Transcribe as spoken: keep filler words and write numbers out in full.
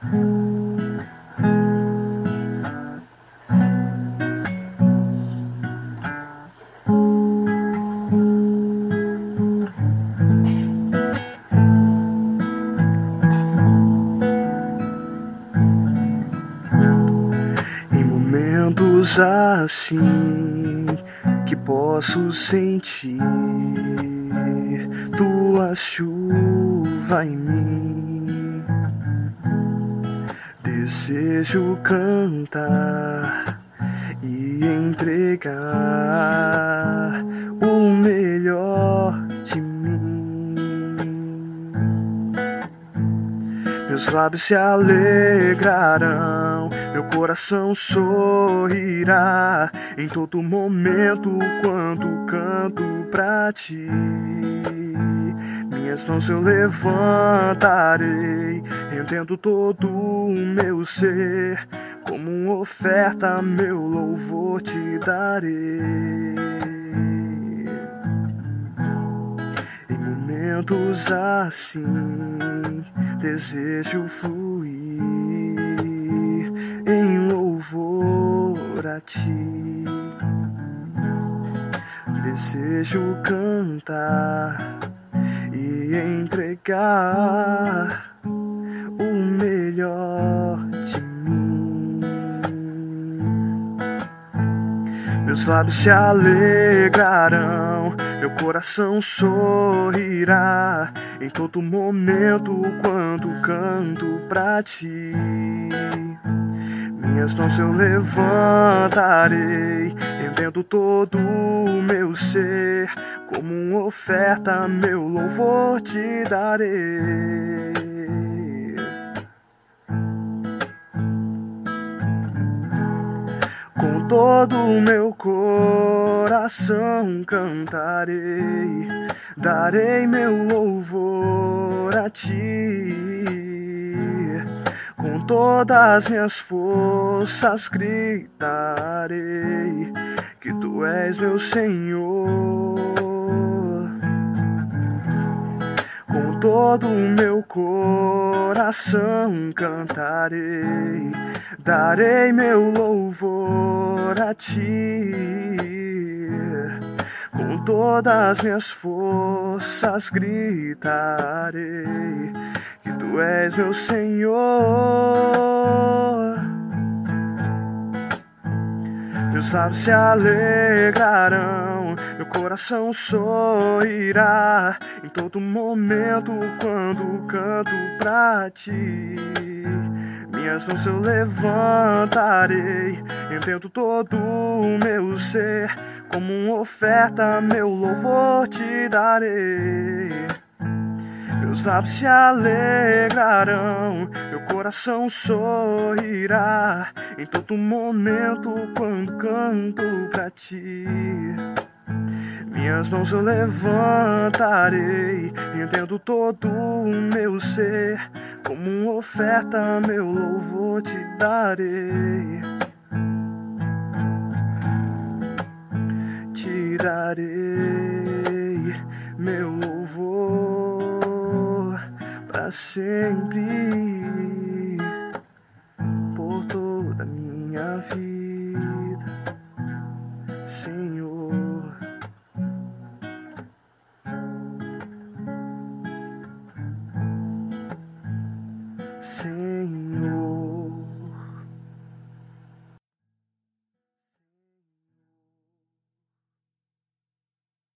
Em momentos assim que posso sentir tua chuva em mim, desejo cantar e entregar o melhor de mim. Meus lábios se alegrarão, meu coração sorrirá em todo momento quando canto pra ti. Minhas mãos eu levantarei, rendendo todo o meu ser, como uma oferta meu louvor te darei. Em momentos assim desejo fluir em louvor a ti, desejo cantar e entregar o melhor de mim. Meus lábios se alegrarão, meu coração sorrirá em todo momento quando canto pra ti. Minhas mãos eu levantarei, rendendo todo o meu ser, como uma oferta meu louvor te darei. Com todo o meu coração cantarei, darei meu louvor a ti. Com todas as minhas forças gritarei que tu és meu Senhor. Com todo o meu coração cantarei, darei meu louvor a ti. Com todas as minhas forças gritarei que tu és meu Senhor. Meus lábios se alegrarão, meu coração sorrirá em todo momento quando canto pra ti. Minhas mãos eu levantarei, entendo todo o meu ser, como uma oferta meu louvor te darei. Meus lábios se alegrarão, meu coração sorrirá em todo momento quando canto pra ti. Minhas mãos eu levantarei, rendendo todo o meu ser, como uma oferta meu louvor te darei. Te darei meu louvor pra sempre, por toda a minha vida, Senhor. Senhor.